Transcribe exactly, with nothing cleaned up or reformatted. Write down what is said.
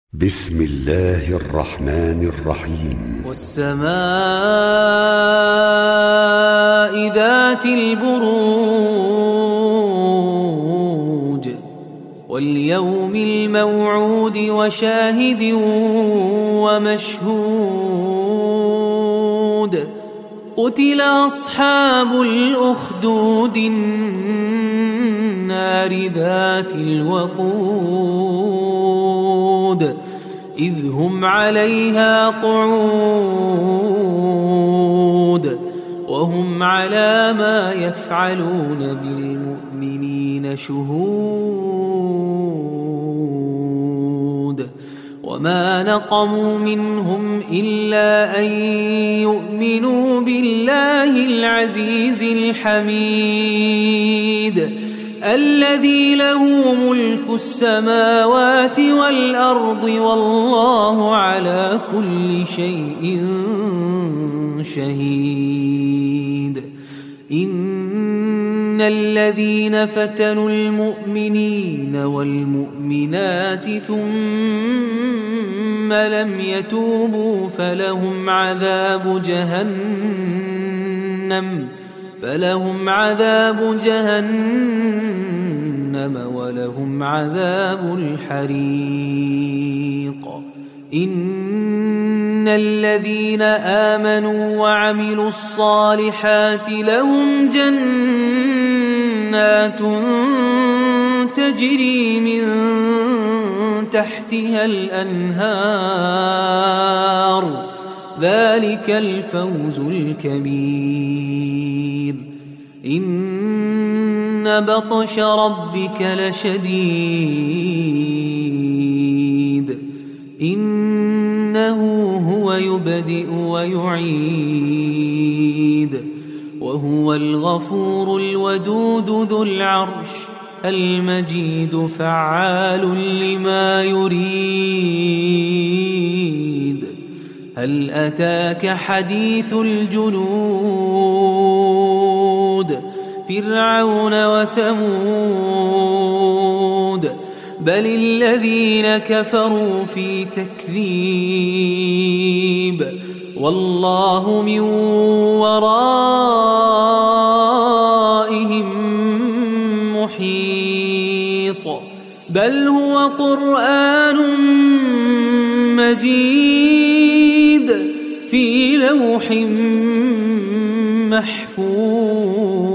بسم الله الرحمن الرحيم. والسماء ذات البروج واليوم الموعود وشاهد ومشهود قتل أصحاب الأخدود النار ذات الوقود إذ هم عليها قعود وهم على ما يفعلون بالمؤمنين شهود وما نقموا منهم إلا أن يؤمنوا بالله العزيز الحميد الذي له ملك السماوات والأرض والله على كل شيء شهيد. إن الذين فتنوا المؤمنين والمؤمنات ثم لم يتوبوا فلهم عذاب جهنم فلهم عذاب جهنم ولهم عذاب الحريق. إن الذين آمنوا وعملوا الصالحات لهم جنات تجري من تحتها الأنهار ذلك الفوز الكبير. إن بطش ربك لشديد إنه هو يبدئ ويعيد وهو الغفور الودود ذو العرش المجيد فعال لما يريد. هل أتاك حديث الجنود فرعون وثمود بل الذين كفروا في تكذيب والله من ورائهم محيط بل هو قرآن مجيد في لوح محفوظ.